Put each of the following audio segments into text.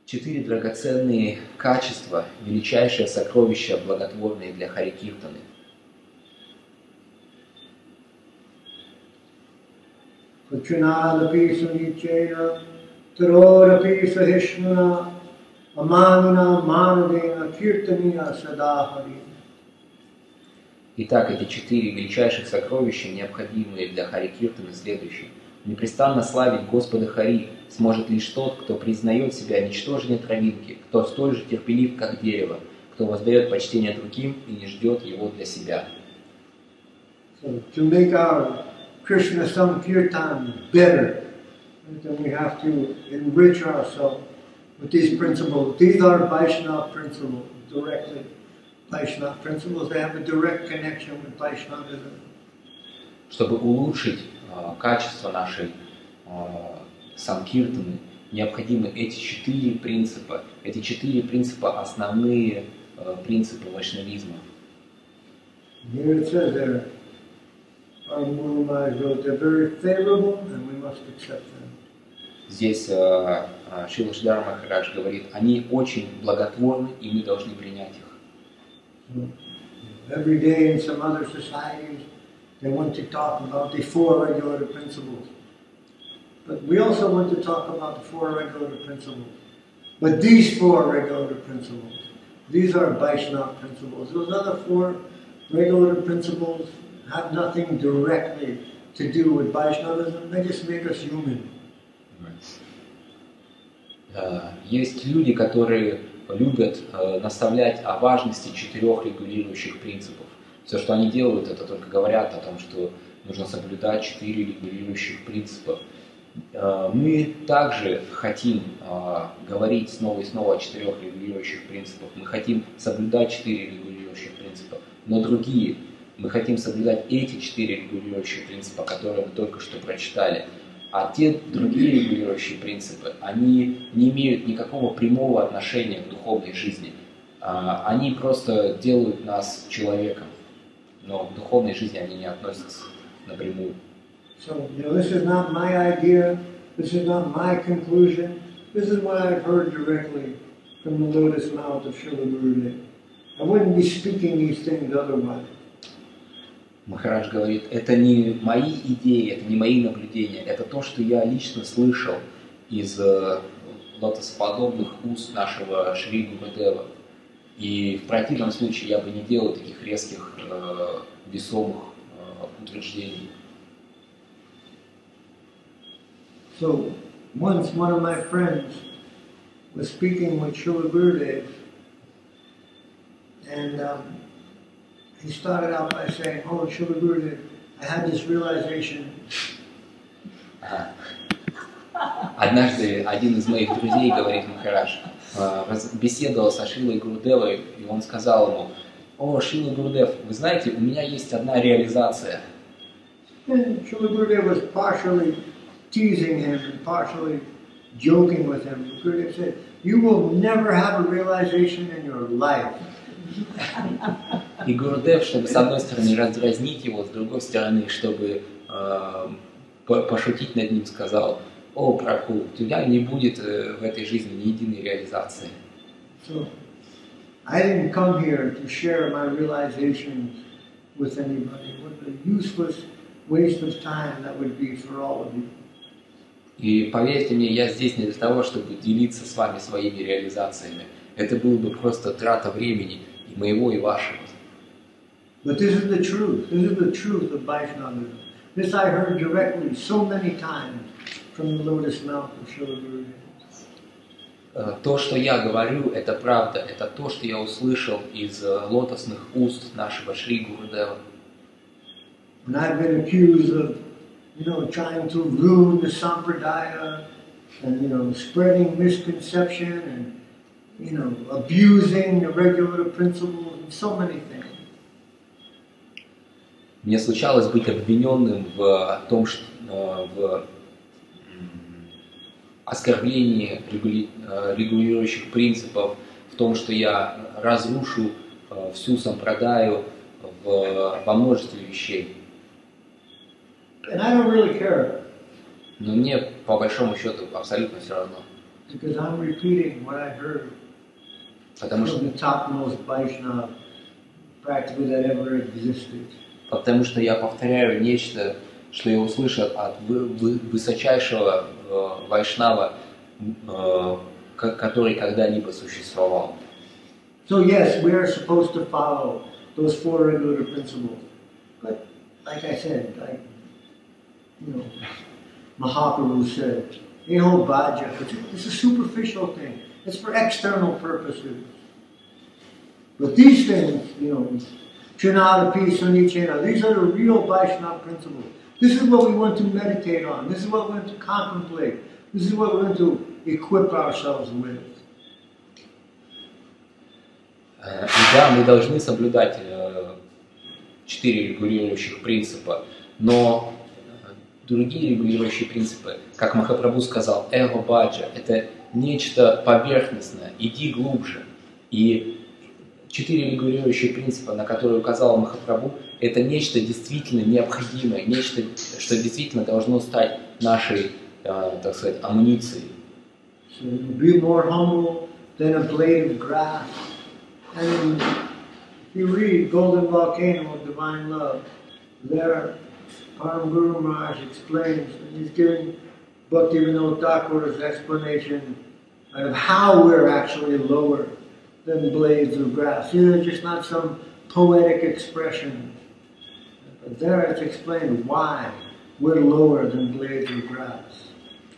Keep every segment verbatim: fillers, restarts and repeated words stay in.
Четыре драгоценные качества, величайшее сокровище, благотворные для Хари Киртаны. Pachinadapi sunichena, tarodapi sahishmana, amanuna manadena kirtaniya sadahari. Итак, эти четыре величайших сокровища, необходимые для Хари Киртаны, следующие. Непрестанно славить Господа Хари сможет лишь тот, кто признает себя ничтожнее травинки, кто столь же терпелив, как дерево, кто воздает почтение другим и не ждет его для себя. So, to make our Krishna Sankirtan better, then we have to enrich ourselves with these principles. These are Vaishnava principles, directly. Vaishnava principles, they have a direct connection with Vaishnavism. Чтобы улучшить э, качество нашей э, санкиртаны, необходимы эти четыре принципа. Эти четыре принципа основные э, принципы вайшнавизма. Here it says there, our Guru Maharaj wrote, they're very favorable and we must accept them. Здесь э, э, Шрила Шридхар Махарадж говорит, они очень благотворны и мы должны принять их. So, every day in some other societies, they want to talk about the four regulative principles. But we also want to talk about the four regulative principles. But these four regulative principles, these are Vaishnava principles. Those other four regulative principles have nothing directly to do with Vaishnavism. They just make us human. Есть люди, которые любят э, наставлять о важности четырех регулирующих принципов. Все, что они делают, это только говорят о том, что нужно соблюдать четыре регулирующих принципа. Э, мы также хотим э, говорить снова и снова о четырех регулирующих принципах. Мы хотим соблюдать четыре регулирующих принципа, но другие. Мы хотим соблюдать эти четыре регулирующих принципа, которые мы только что прочитали. А те другие регулирующие принципы, они не имеют никакого прямого отношения к духовной жизни. Они просто делают нас человеком, но к духовной жизни они не относятся напрямую. So, you know, this is not my idea, this is not my conclusion, this is what I've heard directly from the lotus mouth of Srila Gurudev. I wouldn't be speaking these things otherwise. Махарадж говорит, это не мои идеи, это не мои наблюдения, это то, что я лично слышал из э, лотосоподобных уст нашего Шри Гурудева. И в противном случае я бы не делал таких резких, э, весомых э, утверждений. So, once one of my friends was speaking with Srila Gurudev, and um, he started out by saying, oh, Srila Gurudev, I had this realization. Однажды один из моих друзей, говорит Махарадж, беседовал со Шрилой Гурудевой, и он сказал ему, о, Шрила Гурудев, вы знаете, у меня есть одна реализация. And Srila Gurudev was partially teasing him and partially joking with him. Gurudev said, you will never have a realization in your life. И Гурудев, чтобы с одной стороны раздразнить его, с другой стороны, чтобы э, пошутить над ним, сказал, о, Прабху, у тебя не будет э, в этой жизни ни единой реализации. So, I didn't come here to share my realizations with anybody. What a useless waste of time that would be for all of you. И поверьте мне, я здесь не для того, чтобы делиться с вами своими реализациями. Это было бы просто трата времени, и моего, и вашего. But this is the truth. This is the truth of Vaishnavism. This I heard directly so many times from the lotus mouth of Srila Gurudev. То, что я говорю, это правда. Это то, что я услышал из лотосных уст нашего Шри Гурудева. And I've been accused of, you know, trying to ruin the sampradaya and, you know, spreading misconception and, you know, abusing the regulative principles and so many things. Мне случалось быть обвиненным в том, что в оскорблении регули... регулирующих принципов, в том, что я разрушу всю сампрадаю в... во множестве вещей. And I don't really care. Но мне, по большому счету, абсолютно все равно. Because I'm repeating what I heard Потому from что, the topmost Vaishnava practically that ever existed. потому что я повторяю нечто, что я услышал от вы- вы- высочайшего э, вайшнава, э, ко- который когда-либо существовал. So yes, we are supposed to follow those four regular principles. But like I said, like you know, Mahaprabhu said, you know, bhaja, it's a, it's a superficial thing. It's for external purposes. But these things, you know, Chinadapi, Sunichena, these are the real Vaishnava principles. This is what we want to meditate on. This is what we want to contemplate. This is what we want to equip ourselves with. И да, мы должны соблюдать э, четыре регулирующих принципа, но э, другие регулирующие принципы, как Махапрабху сказал, эго-баджа, это нечто поверхностное, иди глубже. И четыре регулирующие принципа, на которые указал Махапрабху, это нечто действительно необходимое, нечто, что действительно должно стать нашей, э, так сказать, амуницией. So be more humble than a blade of grass. And if you read Golden Volcano of Divine Love, there Param Guru Maharaj explains, and he's giving Bhaktivinoda Thakur's explanation of how we're actually lower than blades of grass. These are just not some poetic expressions. But there it's explained why we're lower than blades of grass.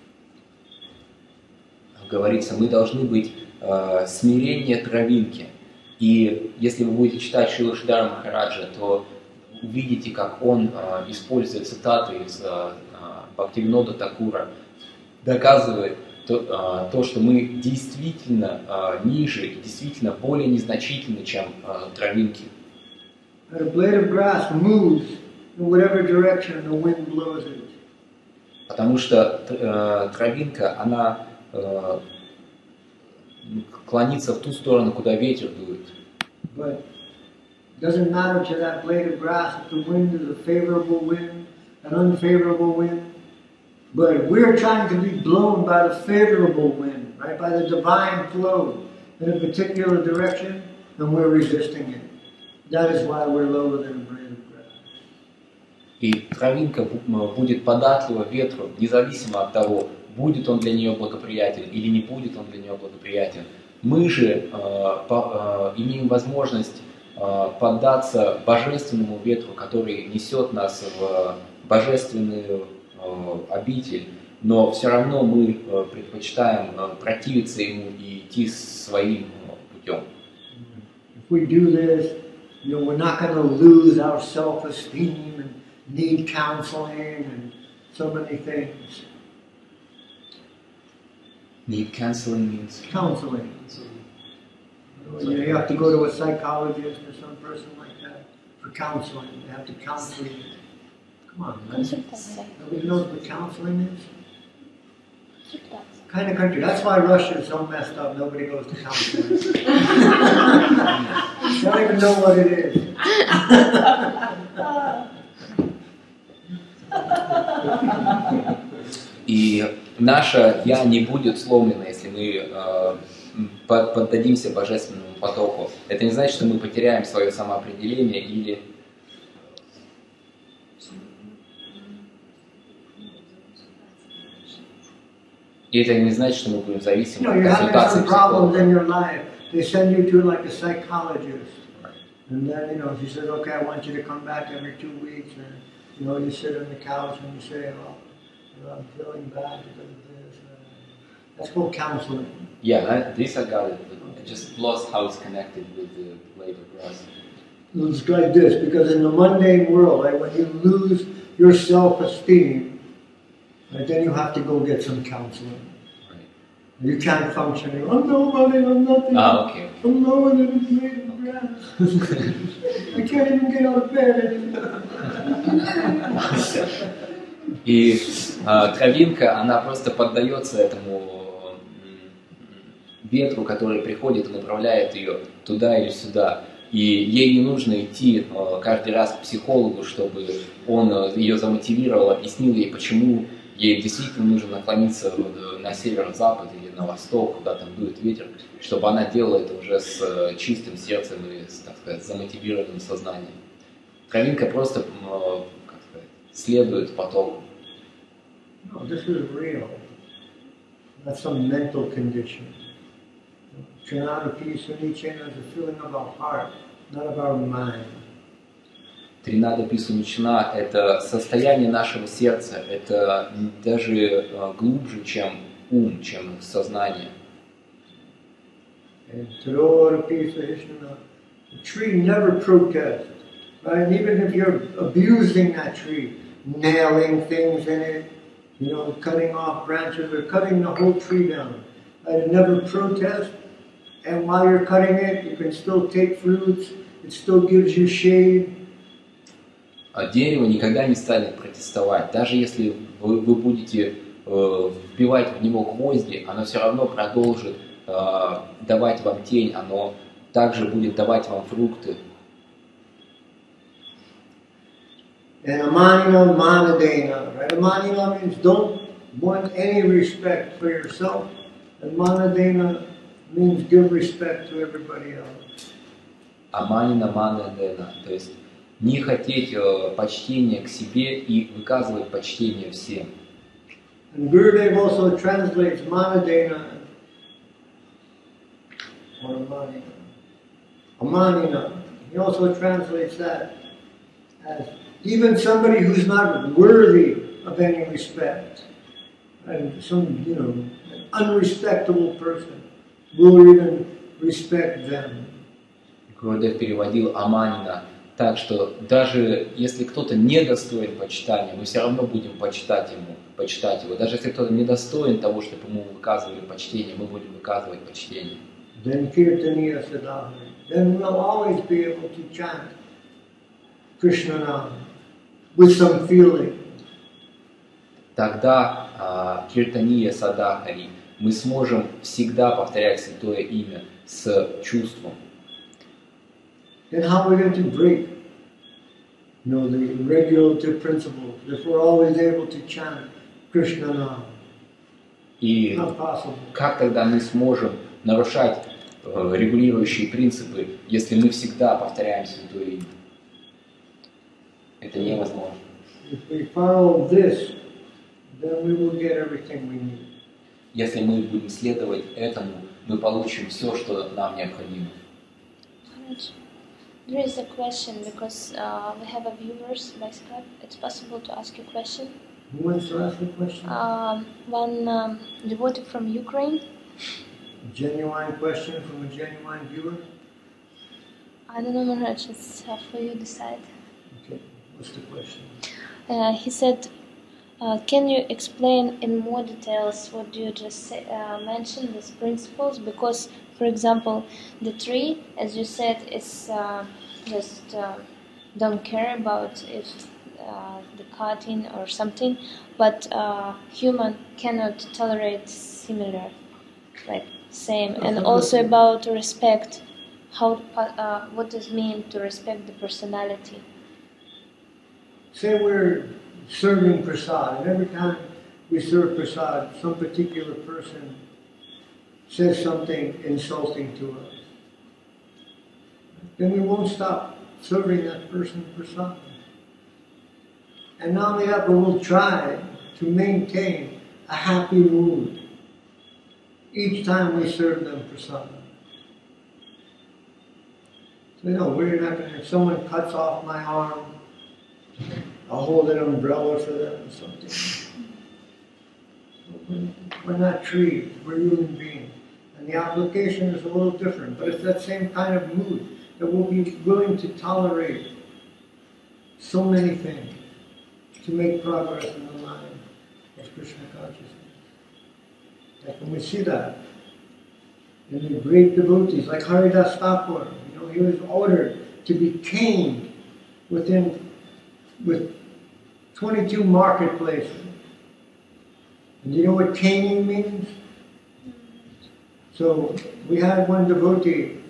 Говорится, мы должны быть э, смирение травинки. И если вы будете читать Шрила Шридхара Махараджа, то увидите, как он э, использует цитаты из э, Бхактивинода Такура, доказывает то, э, то, что мы действительно э, ниже и действительно более незначительны, чем э, травинки. A blade of grass moves in whatever direction the wind blows it. Потому что э, травинка, она э, клонится в ту сторону, куда ветер дует. But it doesn't matter to that blade of grass if the wind is a favorable wind, an unfavorable wind. But we're trying to be blown by the favorable wind, right? By the divine flow in a particular direction, and we're resisting it. That is why we're lower than a blade of grass. И травинка будет податлива ветру, независимо от того, будет он для нее благоприятен или не будет он для нее благоприятен. Мы же э, по, э, имеем возможность э, поддаться божественному ветру, который несет нас в божественную э, обитель, но все равно мы э, предпочитаем э, противиться ему и идти своим э, путем. If we do this, you know, we're not going to lose our self-esteem and need counseling and so many things. Need counseling means? Counseling. You know, you have to go to a psychologist or some person like that for counseling. They have to counsel you. Come on, man. Консультация. Nobody knows what counseling is? Консультация. Kind of country. That's why Russia is so messed up. Nobody goes to counseling. They don't even know what it is. И наше «я» не будет сломлено, если мы э, поддадимся божественному потоку. Это не значит, что мы потеряем свое самоопределение или... И это не значит, что мы будем зависимы You know, от you're having консультации some problems психолога. in your life. They send you to like a psychologist. And then, you know, she says, okay, I want you to come back every two weeks. And, you know, you sit on the couch and you say, oh, you know, I'm feeling bad because of this. Uh, that's called counseling. Yeah, I, this I got it. I just lost how it's connected with the blade of grass. It's like this, because in the mundane world, right, when you lose your self-esteem, right, then you have to go get some counseling. Right. You can't function. You're, I'm nobody, I'm nothing. Ah, okay. I'm lower than a blade of grass. I can't even get out of bed anymore. И э, травинка, она просто поддается этому м, ветру, который приходит и направляет ее туда или сюда. И ей не нужно идти э, каждый раз к психологу, чтобы он э, ее замотивировал, объяснил ей, почему ей действительно нужно наклониться на северо-запад или на восток, куда там дует ветер, чтобы она делала это уже с чистым сердцем и, так сказать, замотивированным сознанием. Кровинка просто, как сказать, следует потоку. No, this is real. Not some mental condition. Trinadapi Sunichena is a feeling of our heart, not of our mind. Тринада Писунична – это состояние нашего сердца, это даже глубже, чем ум, чем сознание. And Tadora Pisa the tree never protests, right? And even if you're abusing that tree, nailing things in it, you know, cutting off branches or cutting the whole tree down, right? It never protests. And while you're cutting it, you can still take fruits. It still gives you shade. Дерево никогда не станет протестовать. Даже если вы, вы будете э, вбивать в него гвозди, оно все равно продолжит э, давать вам тень, оно также будет давать вам фрукты. And amanina manadena, right? Amanina means don't want any respect for yourself. And manadena means give respect to everybody else. Аманина манадена, то есть не хотеть э, почтения к себе и выказывать почтение всем. And Gurudev also translates manadena or amanina. Amanina. He also translates that as even somebody who's not worthy of any respect, and some, you know, an unrespectable person, will even respect them. Гурудев переводил Аманина так, что даже если кто-то недостоин почитания, мы все равно будем почитать ему, почитать его. Даже если кто-то недостоин того, чтобы ему выказывали почтение, мы будем выказывать почтение. Then Kirtaniya Sadhana. Then we'll always be able to chant Krishna Nam with some feeling. Тогда а, Киртания Садахари, мы сможем всегда повторять святое имя с чувством. Then how are we going to break, you know, the regulative principles if we're always able to chant Krishna Nam? И Not possible. как тогда мы сможем нарушать э, регулирующие принципы, если мы всегда повторяем святое имя? Это невозможно. If we follow this, then we will get everything we need. Если мы будем следовать этому, мы получим все, что нам необходимо. There is a question because uh, we have a viewers by Skype. It's possible to ask you a question. Who wants to ask a question? Um, one um, devotee from Ukraine. A genuine question from a genuine viewer? I don't know, Maharaj. It's uh, for you to decide. Okay, what's the question? Uh, he said, uh, can you explain in more details what you just say, uh, mentioned, these principles? Because, for example, the tree, as you said, is uh, just uh, don't care about if uh, the cutting or something, but uh, human cannot tolerate similar, like same, and also about respect. How uh, what does it mean to respect the personality? Say we're serving prasad, and every time we serve prasad, some particular person says something insulting to us. Then we won't stop serving that person prasad. And not only that, but we'll try to maintain a happy mood each time we serve them prasad. So, you know, we're not going to, if someone cuts off my arm, I'll hold an umbrella for them or something. We're not trees, we're human beings. And the application is a little different, but it's that same kind of mood that we'll be willing to tolerate so many things to make progress in the line of Krishna consciousness. Like when we see that in the great devotees like Haridas Thakur, you know, he was ordered to be caned within with twenty-two marketplaces. And do you know what caning means? So we had one devotee,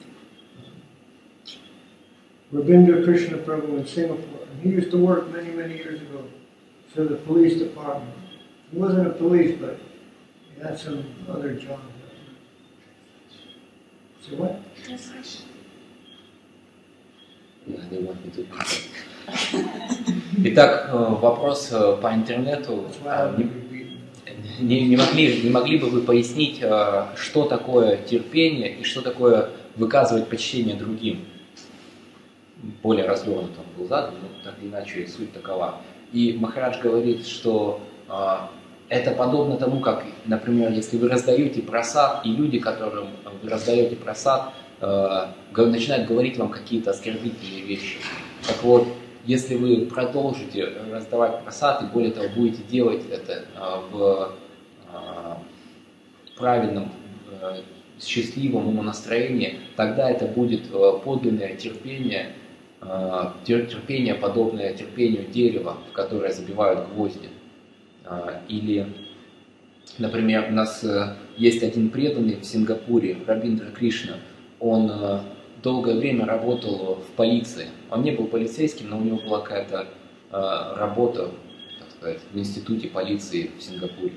Rabindra Krishna Prabhu in Singapore, and he used to work many, many years ago for the police department. He wasn't a police, but he had some other job. So what? Translation. Yeah, they want me to- Итак, э, вопрос э, по интернету. That's why I Э, would Не, be не- не могли, не могли бы вы пояснить, э, что такое терпение и что такое выказывать почтение другим? Более развернуто он был задан, но так или иначе суть такова. И Махарадж говорит, что э, это подобно тому, как, например, если вы раздаете просад, и люди, которым вы раздаете просад, э, г- начинают говорить вам какие-то оскорбительные вещи. Так вот, если вы продолжите раздавать просад, и более того, будете делать это э, в э, правильном, э, счастливом умонастроении, тогда это будет э, подлинное терпение, э, тер- терпение, подобное терпению дерева, в которое забивают гвозди. Э, Или, например, у нас э, есть один преданный в Сингапуре, Рабиндра Кришна. Он э, долгое время работал в полиции. Он не был полицейским, но у него была какая-то э, работа, так сказать, в институте полиции в Сингапуре.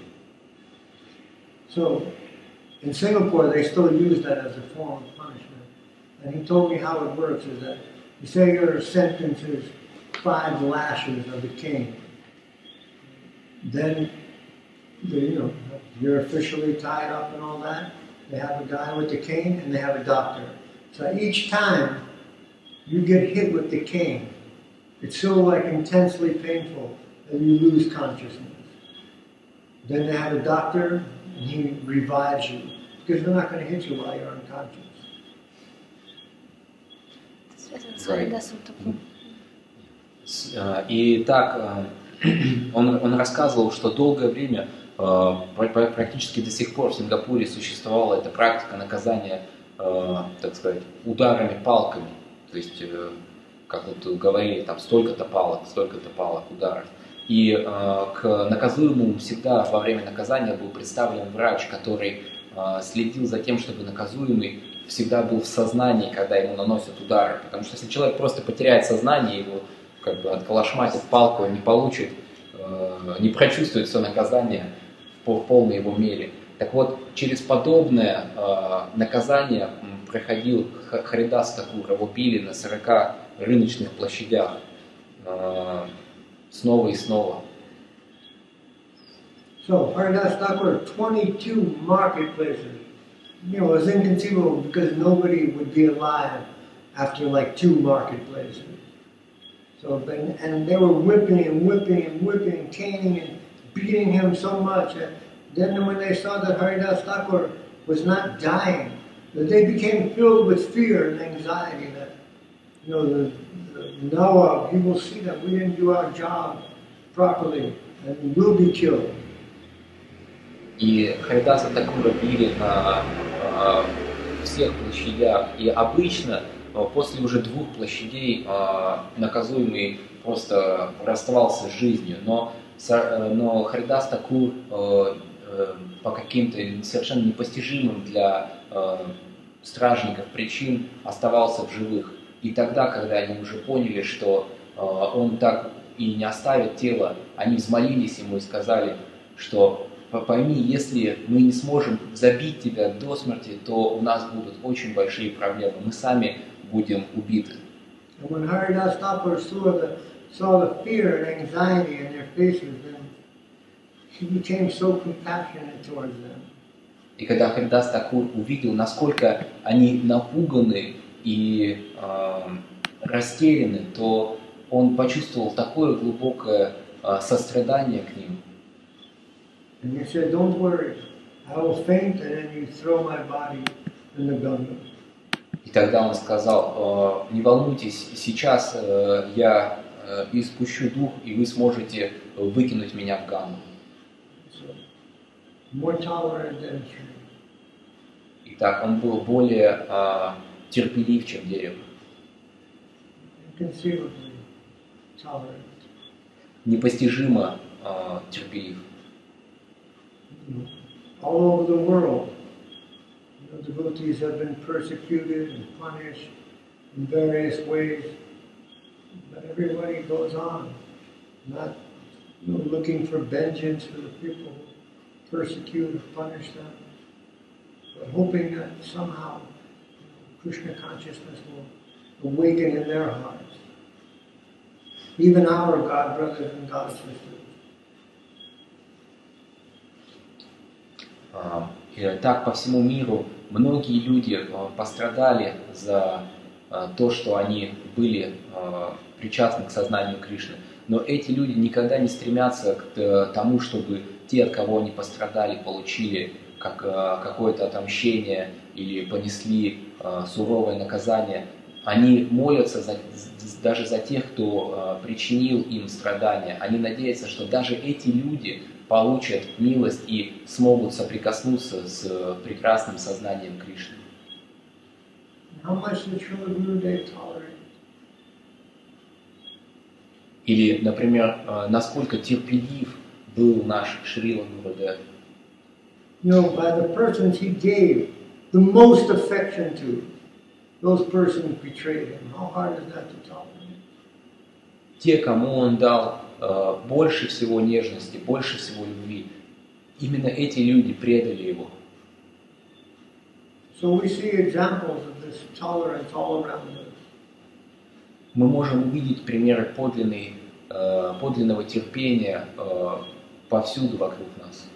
So, in Singapore, they still use that as a form of punishment. And he told me how it works is that you say your sentence is five lashes of the cane. Then, the, you know, you're officially tied up and all that. They have a guy with the cane and they have a doctor. So each time you get hit with the cane, it's so like intensely painful that you lose consciousness. Then they have a doctor and he revives you because they're not going to hit you while you're unconscious. Связано с Right. Харидасом Такуром. С- э, И так, э, он, он рассказывал, что долгое время, э, пр- пр- практически до сих пор в Сингапуре существовала эта практика наказания, э, так сказать, ударами палками. То есть, э, как вот говорили, там столько-то палок, столько-то палок, ударов. И э, к наказуемому всегда во время наказания был представлен врач, который э, следил за тем, чтобы наказуемый всегда был в сознании, когда ему наносят удары. Потому что если человек просто потеряет сознание, его как бы отколошматит палку, он не получит, э, не прочувствует все наказание в, по- в полной его мере. Так вот, через подобное э, наказание м, проходил Х- Харидас Такур, его били на сорока рыночных площадях э, снова и снова. So Haridas Thakur, twenty-two marketplaces. You know, it was inconceivable because nobody would be alive after like two marketplaces. So, then, and they were whipping and whipping and whipping and caning and beating him so much. And then when they saw that Haridas Thakur was not dying, that they became filled with fear and anxiety that, you know, the, the Noah, he will see that we didn't do our job properly and we'll be killed. И Харидаса Такура били на э, всех площадях. И обычно э, после уже двух площадей э, наказуемый просто расставался с жизнью. Но, са- э, но Харидас Такур э, э, по каким-то совершенно непостижимым для э, стражников причин оставался в живых. И тогда, когда они уже поняли, что э, он так и не оставит тело, они взмолились ему и сказали, что пойми, если мы не сможем забить тебя до смерти, то у нас будут очень большие проблемы. Мы сами будем убиты. And when Haridas Thakur saw the, saw the fear and anxiety in their faces, then he became so compassionate towards them. И когда Харидас Такур увидел, насколько они напуганы и э, растеряны, то он почувствовал такое глубокое э, сострадание к ним. And he said, don't worry, I will faint and then you throw my body in the Ganga. И тогда он сказал, э, не волнуйтесь, сейчас э, я э, испущу дух, и вы сможете выкинуть меня в Гангу. So, more tolerant than a tree. Итак, он был более э, терпелив, чем дерево. Inconceivably tolerant. Непостижимо э, терпелив. All over the world, you know, devotees have been persecuted and punished in various ways, but everybody goes on, not you know, looking for vengeance for the people who persecute or punish them, but hoping that somehow you know, Krishna consciousness will awaken in their hearts. Even our God brothers and God sisters. И так по всему миру многие люди пострадали за то, что они были причастны к сознанию Кришны. Но эти люди никогда не стремятся к тому, чтобы те, от кого они пострадали, получили как, какое-то отомщение или понесли суровое наказание. Они молятся за, даже за тех, кто причинил им страдания. Они надеются, что даже эти люди получат милость и смогут соприкоснуться с прекрасным сознанием Кришны. Или, например, насколько терпелив был наш Шрила Гурудев. You know, by the persons he gave the most affection to, those persons betrayed him. How hard is that to tolerate? Те, кому он дал э, больше всего нежности, больше всего любви, именно эти люди предали его. So we see examples of this tolerance all around us. Мы можем увидеть примеры подлинной, э, подлинного терпения э, повсюду вокруг нас.